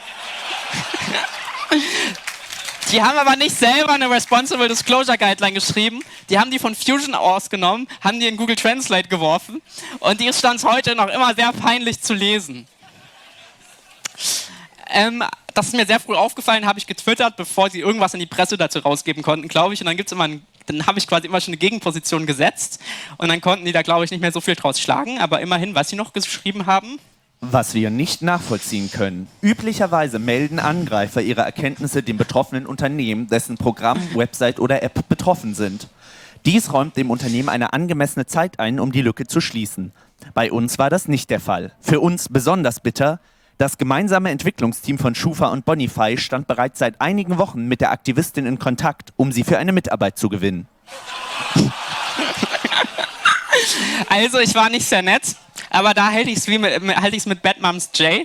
Die haben aber nicht selber eine Responsible Disclosure Guideline geschrieben. Die haben die von Fusion ausgenommen, haben die in Google Translate geworfen. Und die ist Stand heute noch immer sehr peinlich zu lesen. Ähm, das ist mir sehr früh aufgefallen, habe ich getwittert, bevor sie irgendwas in die Presse dazu rausgeben konnten, glaube ich. Und dann gibt's immer ein, dann habe ich quasi immer schon eine Gegenposition gesetzt. Und dann konnten die da, glaube ich, nicht mehr so viel draus schlagen. Aber immerhin, was sie noch geschrieben haben. Was wir nicht nachvollziehen können. Üblicherweise melden Angreifer ihre Erkenntnisse dem betroffenen Unternehmen, dessen Programm, Website oder App betroffen sind. Dies räumt dem Unternehmen eine angemessene Zeit ein, um die Lücke zu schließen. Bei uns war das nicht der Fall. Für uns besonders bitter: Das gemeinsame Entwicklungsteam von Schufa und Bonify stand bereits seit einigen Wochen mit der Aktivistin in Kontakt, um sie für eine Mitarbeit zu gewinnen. Also, ich war nicht sehr nett, aber da hält ich es mit, halt mit Bad Moms J.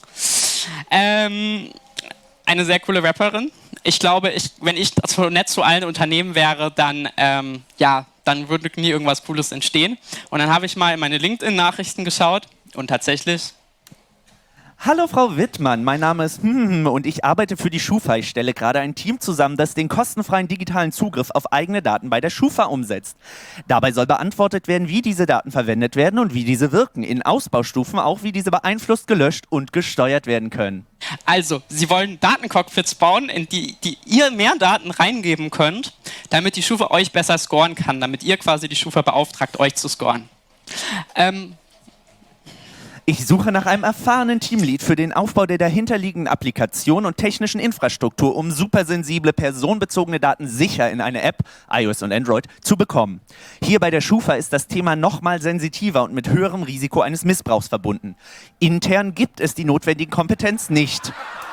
Ähm, eine sehr coole Rapperin. Ich glaube, ich, wenn ich so nett zu allen Unternehmen wäre, dann, ähm, ja, dann würde nie irgendwas Cooles entstehen. Und dann habe ich mal in meine LinkedIn-Nachrichten geschaut und tatsächlich... Hallo Frau Wittmann, mein Name ist hm und ich arbeite für die Schufa. Ich stelle gerade ein Team zusammen, das den kostenfreien digitalen Zugriff auf eigene Daten bei der Schufa umsetzt. Dabei soll beantwortet werden, wie diese Daten verwendet werden und wie diese wirken. In Ausbaustufen auch, wie diese beeinflusst, gelöscht und gesteuert werden können. Also, Sie wollen Datencockpits bauen, in die, die ihr mehr Daten reingeben könnt, damit die Schufa euch besser scoren kann, damit ihr quasi die Schufa beauftragt, euch zu scoren. Ähm... Ich suche nach einem erfahrenen Teamlead für den Aufbau der dahinterliegenden Applikation und technischen Infrastruktur, um supersensible, personenbezogene Daten sicher in eine App, iOS und Android, zu bekommen. Hier bei der Schufa ist das Thema nochmal sensitiver und mit höherem Risiko eines Missbrauchs verbunden. Intern gibt es die notwendige Kompetenz nicht.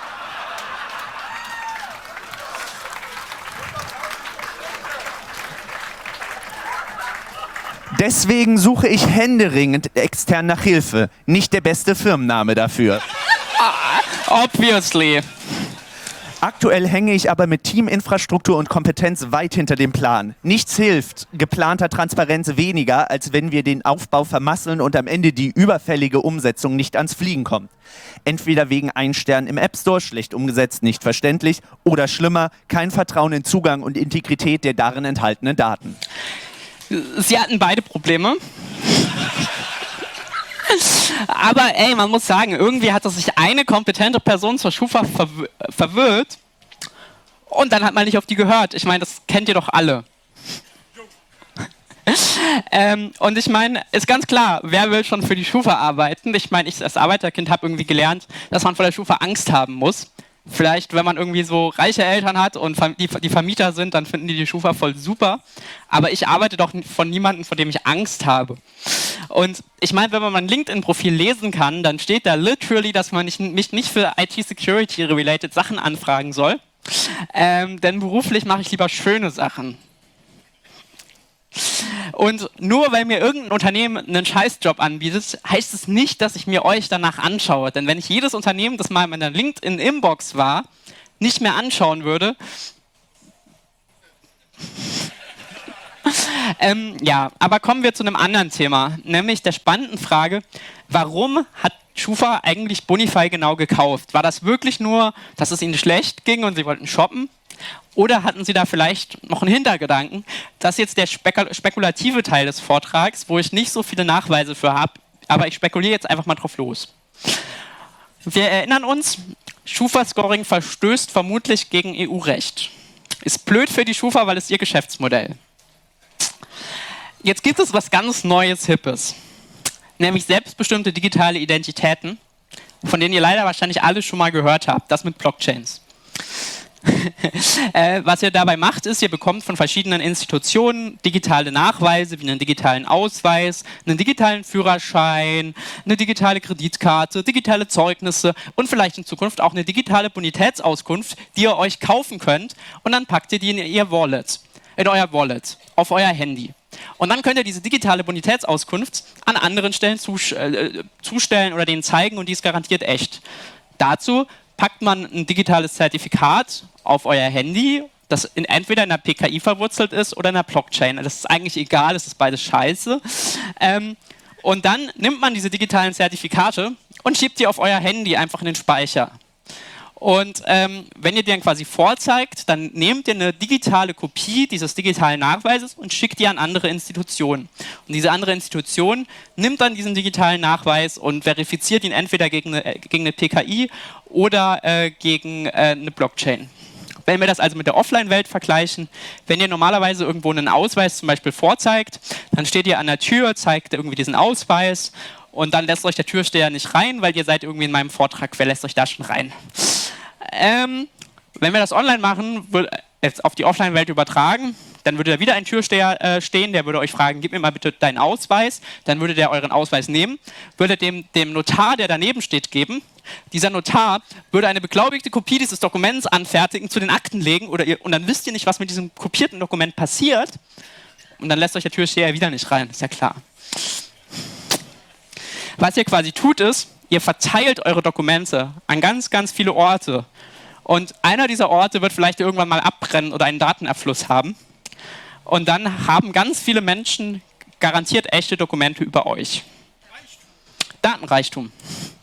Deswegen suche ich händeringend extern nach Hilfe. Nicht der beste Firmenname dafür. Obviously. Aktuell hänge ich aber mit Teaminfrastruktur und Kompetenz weit hinter dem Plan. Nichts hilft geplanter Transparenz weniger, als wenn wir den Aufbau vermasseln und am Ende die überfällige Umsetzung nicht ans Fliegen kommt. Entweder wegen ein Stern im App Store, schlecht umgesetzt, nicht verständlich, oder schlimmer, kein Vertrauen in Zugang und Integrität der darin enthaltenen Daten. Sie hatten beide Probleme. Aber ey, man muss sagen, irgendwie hat das sich eine kompetente Person zur Schufa verw verwirrt und dann hat man nicht auf die gehört. Ich meine, das kennt ihr doch alle. ähm, und ich meine, ist ganz klar, wer will schon für die Schufa arbeiten? Ich meine, ich als Arbeiterkind habe irgendwie gelernt, dass man vor der Schufa Angst haben muss. Vielleicht, wenn man irgendwie so reiche Eltern hat und die, die Vermieter sind, dann finden die die Schufa voll super. Aber ich arbeite doch von niemandem, vor dem ich Angst habe. Und ich meine, wenn man mein LinkedIn-Profil lesen kann, dann steht da literally, dass man nicht, mich nicht für I T-Security-related Sachen anfragen soll. Ähm, denn beruflich mache ich lieber schöne Sachen. Und nur weil mir irgendein Unternehmen einen Scheißjob anbietet, heißt es nicht, dass ich mir euch danach anschaue. Denn wenn ich jedes Unternehmen, das mal in meiner LinkedIn-Inbox war, nicht mehr anschauen würde, ähm, ja, aber kommen wir zu einem anderen Thema, nämlich der spannenden Frage, warum hat Schufa eigentlich Bonify genau gekauft? War das wirklich nur, dass es ihnen schlecht ging und sie wollten shoppen? Oder hatten Sie da vielleicht noch einen Hintergedanken? Das ist jetzt der spekul spekulative Teil des Vortrags, wo ich nicht so viele Nachweise für habe, aber ich spekuliere jetzt einfach mal drauf los. Wir erinnern uns, Schufa-Scoring verstößt vermutlich gegen E U-Recht. Ist blöd für die Schufa, weil es ihr Geschäftsmodell. Jetzt gibt es was ganz Neues, Hippes, nämlich selbstbestimmte digitale Identitäten, von denen ihr leider wahrscheinlich alle schon mal gehört habt, das mit Blockchains. äh, was ihr dabei macht, ist, ihr bekommt von verschiedenen Institutionen digitale Nachweise, wie einen digitalen Ausweis, einen digitalen Führerschein, eine digitale Kreditkarte, digitale Zeugnisse und vielleicht in Zukunft auch eine digitale Bonitätsauskunft, die ihr euch kaufen könnt und dann packt ihr die in ihr Wallet, in euer Wallet, auf euer Handy. Und dann könnt ihr diese digitale Bonitätsauskunft an anderen Stellen zus äh, zustellen oder denen zeigen und die ist garantiert echt. Dazu packt man ein digitales Zertifikat auf euer Handy, das in, entweder in einer P K I verwurzelt ist oder in einer Blockchain. Das ist eigentlich egal, es ist beides scheiße. Ähm, und dann nimmt man diese digitalen Zertifikate und schiebt die auf euer Handy einfach in den Speicher. Und ähm, wenn ihr die dann quasi vorzeigt, dann nehmt ihr eine digitale Kopie dieses digitalen Nachweises und schickt die an andere Institutionen. Und diese andere Institution nimmt dann diesen digitalen Nachweis und verifiziert ihn entweder gegen eine, gegen eine P K I oder äh, gegen äh, eine Blockchain. Wenn wir das also mit der Offline-Welt vergleichen, wenn ihr normalerweise irgendwo einen Ausweis zum Beispiel vorzeigt, dann steht ihr an der Tür, zeigt irgendwie diesen Ausweis und dann lässt euch der Türsteher nicht rein, weil ihr seid irgendwie in meinem Vortrag, wer lässt euch da schon rein? Ähm, wenn wir das online machen, jetzt auf die Offline-Welt übertragen, dann würde da wieder ein Türsteher äh, stehen, der würde euch fragen, gib mir mal bitte deinen Ausweis, dann würde der euren Ausweis nehmen, würde dem, dem Notar, der daneben steht, geben. Dieser Notar würde eine beglaubigte Kopie dieses Dokuments anfertigen, zu den Akten legen oder ihr, und dann wisst ihr nicht, was mit diesem kopierten Dokument passiert und dann lässt euch der Türsteher wieder nicht rein, ist ja klar. Was ihr quasi tut ist, ihr verteilt eure Dokumente an ganz, ganz viele Orte. Und einer dieser Orte wird vielleicht irgendwann mal abbrennen oder einen Datenabfluss haben. Und dann haben ganz viele Menschen garantiert echte Dokumente über euch. Datenreichtum.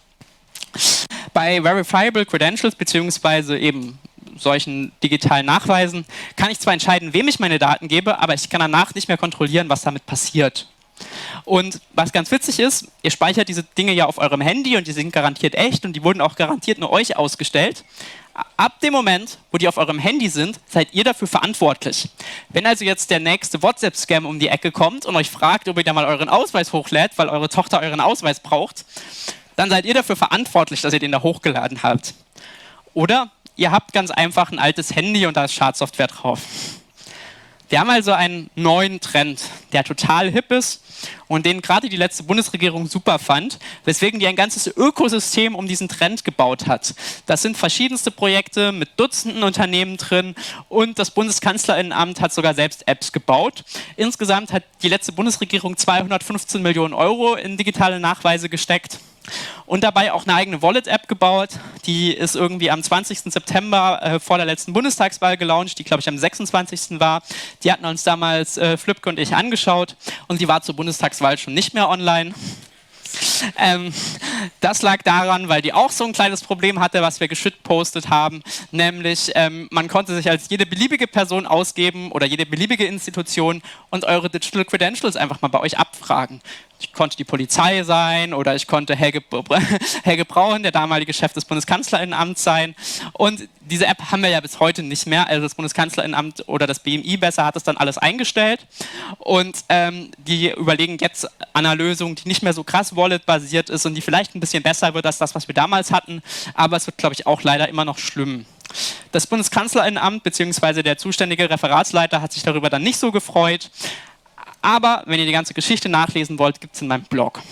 Bei Verifiable Credentials beziehungsweise eben solchen digitalen Nachweisen kann ich zwar entscheiden, wem ich meine Daten gebe, aber ich kann danach nicht mehr kontrollieren, was damit passiert. Und was ganz witzig ist, ihr speichert diese Dinge ja auf eurem Handy und die sind garantiert echt und die wurden auch garantiert nur euch ausgestellt. Ab dem Moment, wo die auf eurem Handy sind, seid ihr dafür verantwortlich. Wenn also jetzt der nächste WhatsApp-Scam um die Ecke kommt und euch fragt, ob ihr da mal euren Ausweis hochlädt, weil eure Tochter euren Ausweis braucht, dann seid ihr dafür verantwortlich, dass ihr den da hochgeladen habt. Oder ihr habt ganz einfach ein altes Handy und da ist Schadsoftware drauf. Wir haben also einen neuen Trend, der total hip ist und den gerade die letzte Bundesregierung super fand, weswegen die ein ganzes Ökosystem um diesen Trend gebaut hat. Das sind verschiedenste Projekte mit Dutzenden Unternehmen drin und das Bundeskanzlerinnenamt hat sogar selbst Apps gebaut. Insgesamt hat die letzte Bundesregierung zweihundertfünfzehn Millionen Euro in digitale Nachweise gesteckt. Und dabei auch eine eigene Wallet-App gebaut. Die ist irgendwie am zwanzigsten September äh, vor der letzten Bundestagswahl gelauncht, die glaube ich am sechsundzwanzigsten war. Die hatten uns damals äh, Flipke und ich angeschaut und die war zur Bundestagswahl schon nicht mehr online. Ähm, das lag daran, weil die auch so ein kleines Problem hatte, was wir geschitpostet haben, nämlich ähm, man konnte sich als jede beliebige Person ausgeben oder jede beliebige Institution und eure Digital Credentials einfach mal bei euch abfragen. Ich konnte die Polizei sein oder ich konnte Helge, Helge Braun, der damalige Chef des Bundeskanzlerinnenamts sein. Und diese App haben wir ja bis heute nicht mehr. Also das Bundeskanzlerinnenamt oder das B M I besser hat das dann alles eingestellt. Und ähm, die überlegen jetzt an einer Lösung, die nicht mehr so krass Wallet-basiert ist und die vielleicht ein bisschen besser wird als das, was wir damals hatten. Aber es wird, glaube ich, auch leider immer noch schlimm. Das Bundeskanzlerinnenamt bzw. der zuständige Referatsleiter hat sich darüber dann nicht so gefreut. Aber wenn ihr die ganze Geschichte nachlesen wollt, gibt es in meinem Blog.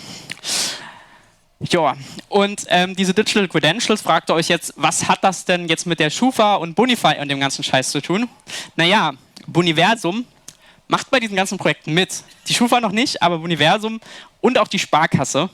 Ja, und ähm, diese Digital Credentials, fragt ihr euch jetzt, was hat das denn jetzt mit der Schufa und Bonify und dem ganzen Scheiß zu tun? Naja, Boniversum macht bei diesen ganzen Projekten mit. Die Schufa noch nicht, aber Boniversum und auch die Sparkasse.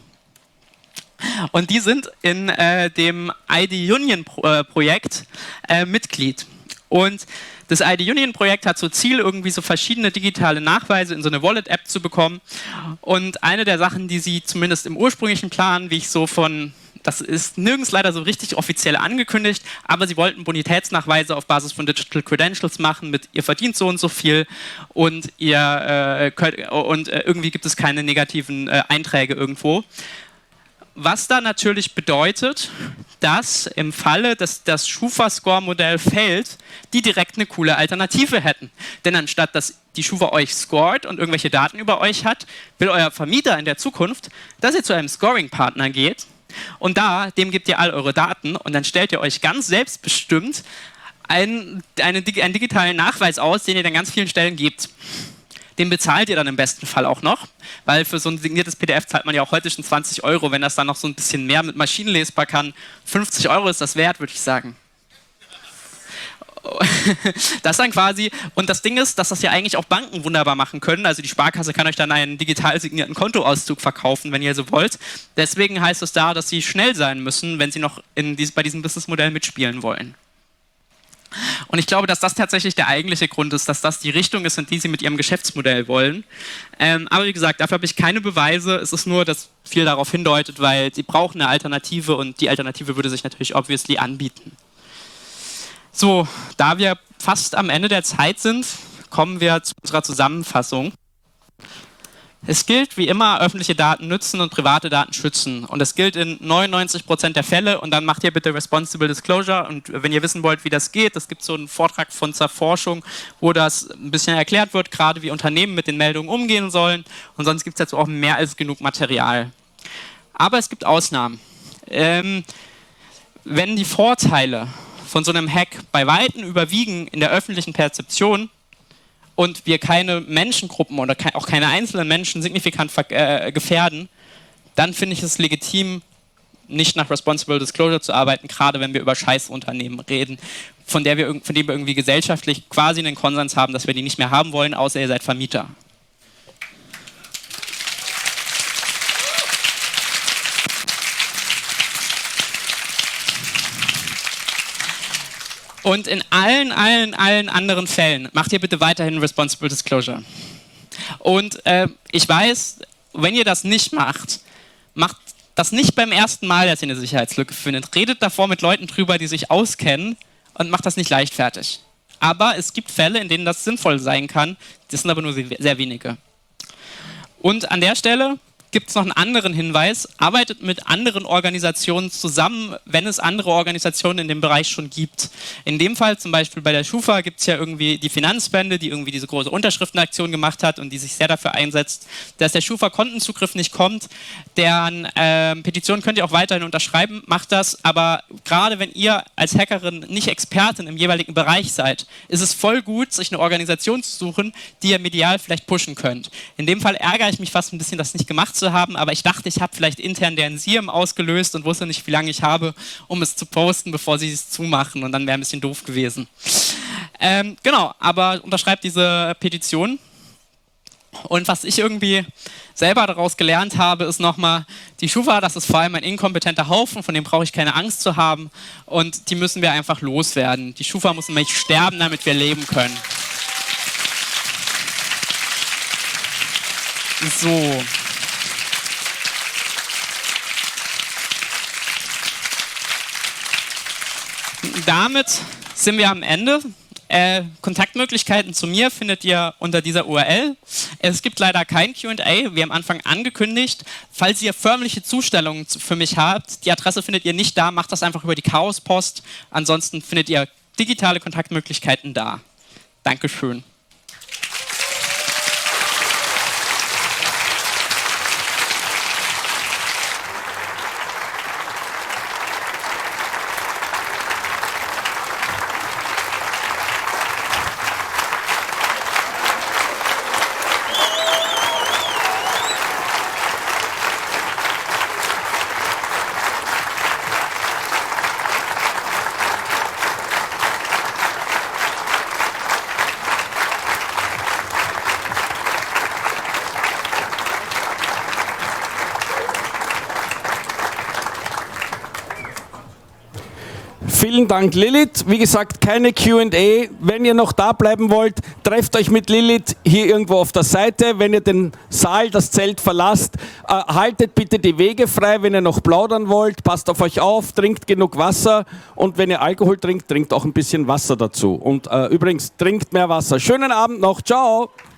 Und die sind in äh, dem I D-Union-Projekt äh, Mitglied. Und das I D-Union-Projekt hat so Ziel, irgendwie so verschiedene digitale Nachweise in so eine Wallet-App zu bekommen. Und eine der Sachen, die sie zumindest im ursprünglichen Plan, wie ich so von, das ist nirgends leider so richtig offiziell angekündigt, aber sie wollten Bonitätsnachweise auf Basis von Digital Credentials machen, mit ihr verdient so und so viel und, ihr, äh, könnt, und äh, irgendwie gibt es keine negativen äh, Einträge irgendwo. Was da natürlich bedeutet, dass im Falle, dass das Schufa-Score-Modell fällt, die direkt eine coole Alternative hätten. Denn anstatt, dass die Schufa euch scoret und irgendwelche Daten über euch hat, will euer Vermieter in der Zukunft, dass ihr zu einem Scoring-Partner geht und da, dem gebt ihr all eure Daten und dann stellt ihr euch ganz selbstbestimmt einen, eine, einen digitalen Nachweis aus, den ihr dann ganz vielen Stellen gebt. Den bezahlt ihr dann im besten Fall auch noch, weil für so ein signiertes P D F zahlt man ja auch heute schon zwanzig Euro, wenn das dann noch so ein bisschen mehr mit maschinenlesbar kann. fünfzig Euro ist das wert, würde ich sagen. Das dann quasi, und das Ding ist, dass das ja eigentlich auch Banken wunderbar machen können, also die Sparkasse kann euch dann einen digital signierten Kontoauszug verkaufen, wenn ihr so wollt. Deswegen heißt es da, dass sie schnell sein müssen, wenn sie noch in dies, bei diesem Businessmodell mitspielen wollen. Und ich glaube, dass das tatsächlich der eigentliche Grund ist, dass das die Richtung ist, in die sie mit ihrem Geschäftsmodell wollen. Ähm, aber wie gesagt, dafür habe ich keine Beweise. Es ist nur, dass viel darauf hindeutet, weil sie brauchen eine Alternative und die Alternative würde sich natürlich obviously anbieten. So, da wir fast am Ende der Zeit sind, kommen wir zu unserer Zusammenfassung. Es gilt wie immer, öffentliche Daten nützen und private Daten schützen. Und es gilt in neunundneunzig Prozent der Fälle. Und dann macht ihr bitte Responsible Disclosure. Und wenn ihr wissen wollt, wie das geht, es gibt so einen Vortrag von zur Forschung, wo das ein bisschen erklärt wird, gerade wie Unternehmen mit den Meldungen umgehen sollen. Und sonst gibt es dazu auch mehr als genug Material. Aber es gibt Ausnahmen. Ähm, wenn die Vorteile von so einem Hack bei Weitem überwiegen in der öffentlichen Perzeption, und wir keine Menschengruppen oder ke- auch keine einzelnen Menschen signifikant ver- äh, gefährden, dann finde ich es legitim, nicht nach Responsible Disclosure zu arbeiten, gerade wenn wir über Scheißunternehmen reden, von, der wir, von denen wir irgendwie gesellschaftlich quasi einen Konsens haben, dass wir die nicht mehr haben wollen, außer ihr seid Vermieter. Und in allen, allen, allen anderen Fällen macht ihr bitte weiterhin Responsible Disclosure. Und äh, ich weiß, wenn ihr das nicht macht, macht das nicht beim ersten Mal, dass ihr eine Sicherheitslücke findet. Redet davor mit Leuten drüber, die sich auskennen und macht das nicht leichtfertig. Aber es gibt Fälle, in denen das sinnvoll sein kann. Das sind aber nur sehr wenige. Und an der Stelle gibt es noch einen anderen Hinweis, arbeitet mit anderen Organisationen zusammen, wenn es andere Organisationen in dem Bereich schon gibt. In dem Fall zum Beispiel bei der Schufa gibt es ja irgendwie die Finanzspende, die irgendwie diese große Unterschriftenaktion gemacht hat und die sich sehr dafür einsetzt, dass der Schufa-Kontenzugriff nicht kommt. Deren äh, Petition könnt ihr auch weiterhin unterschreiben, macht das, aber gerade wenn ihr als Hackerin nicht Expertin im jeweiligen Bereich seid, ist es voll gut, sich eine Organisation zu suchen, die ihr medial vielleicht pushen könnt. In dem Fall ärgere ich mich fast ein bisschen, das nicht gemacht zu haben, aber ich dachte, ich habe vielleicht intern deren S I E M ausgelöst und wusste nicht, wie lange ich habe, um es zu posten, bevor sie es zumachen, und dann wäre ein bisschen doof gewesen. Ähm, genau, aber unterschreibt diese Petition Und was ich irgendwie selber daraus gelernt habe, ist nochmal, die Schufa, das ist vor allem ein inkompetenter Haufen, von dem brauche ich keine Angst zu haben. Und die müssen wir einfach loswerden. Die Schufa muss nämlich sterben, damit wir leben können. So. Damit sind wir am Ende. Äh, Kontaktmöglichkeiten zu mir findet ihr unter dieser U R L. Es gibt leider kein Q und A, wie am Anfang angekündigt. Falls ihr förmliche Zustellungen für mich habt, die Adresse findet ihr nicht da, macht das einfach über die Chaospost. Ansonsten findet ihr digitale Kontaktmöglichkeiten da. Dankeschön. Vielen Dank, Lilith. Wie gesagt, keine Q und A. Wenn ihr noch da bleiben wollt, trefft euch mit Lilith hier irgendwo auf der Seite. Wenn ihr den Saal, das Zelt verlasst, äh, haltet bitte die Wege frei, wenn ihr noch plaudern wollt. Passt auf euch auf, trinkt genug Wasser. Und wenn ihr Alkohol trinkt, trinkt auch ein bisschen Wasser dazu. Und äh, übrigens, trinkt mehr Wasser. Schönen Abend noch. Ciao.